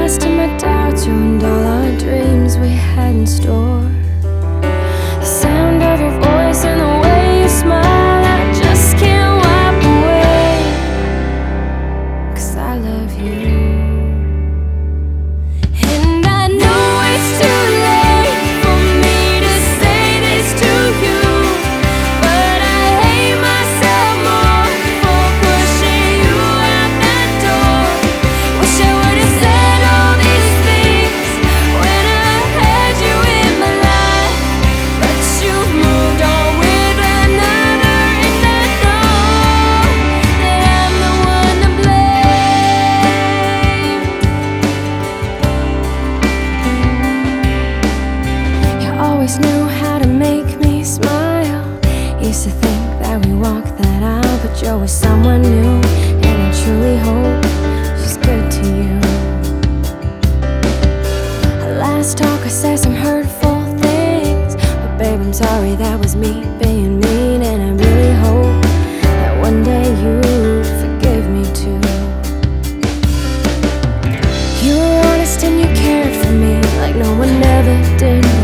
last of my doubts ruined all our dreams we had in store. The sound of your voice and the way you smile, I just can't wipe away, 'cause I love you. And I know it's too late for me to say this to you, but I hate myself more for pushing you out that door. Wish I would've said all these things when I had you in my life, but you've moved on with another, and I know that I'm the one to blame. You always knew how to make me smile. Used to think that we walked that aisle, but you're with someone new, and I truly hope she's good to you. Last talk I said some hurtful things, but babe, I'm sorry, that was me being mean, and I really hope that one day you'd forgive me too. You were honest and you cared for me like no one ever did